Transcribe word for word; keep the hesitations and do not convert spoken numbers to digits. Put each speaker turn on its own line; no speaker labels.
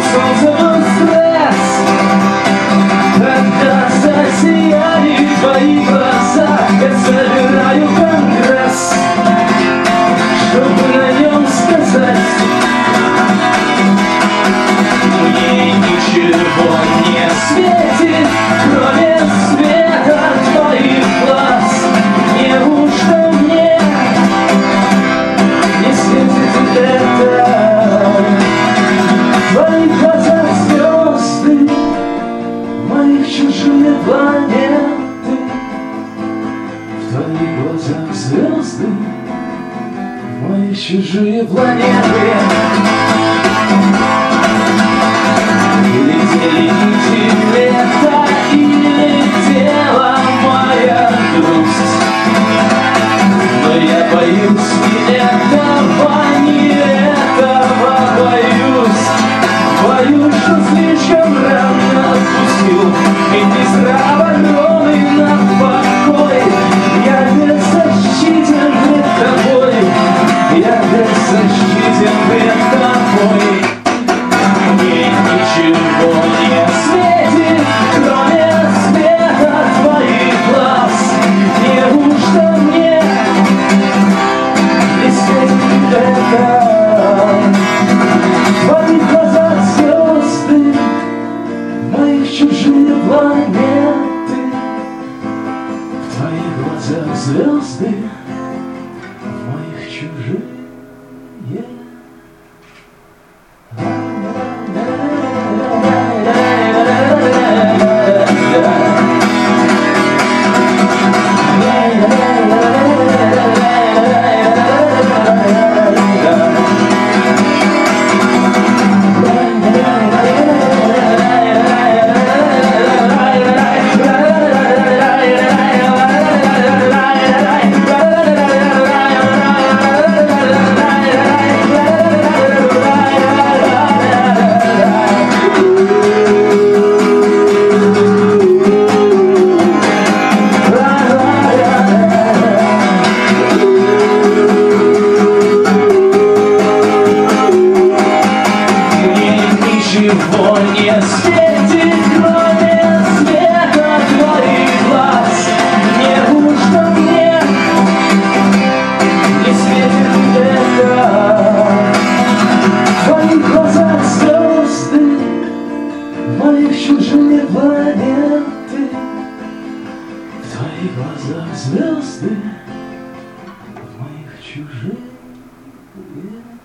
солнце воскрес, когда засияли твои глаза. Я собираю конгресс, чтобы на нем сказать: мне ничего не светит, кроме света твоих глаз. Неужто мне не светит это? В твоих глазах звезды, в моих чужие планеты. В твоих глазах звезды, в моих чужие планеты. Летели нити лета, и летела моя грусть. Но я боюсь не этого, не этого боюсь. Боюсь, что слишком рано отпустил и не здраворовный на покой. Я беззащитен пред тобой, я беззащитен пред тобой. Мне ничего не светит, кроме света твоих глаз. Неужто мне не светит это? В твоих глазах звезды, в моих чужие планеты. В твоих глазах звезды, в моих чужие. Ничего не светит, кроме света твоих глаз. Неужто мне не светит это? В твоих глазах звезды, в моих чужие планеты. В твоих глазах звезды, в моих чужие.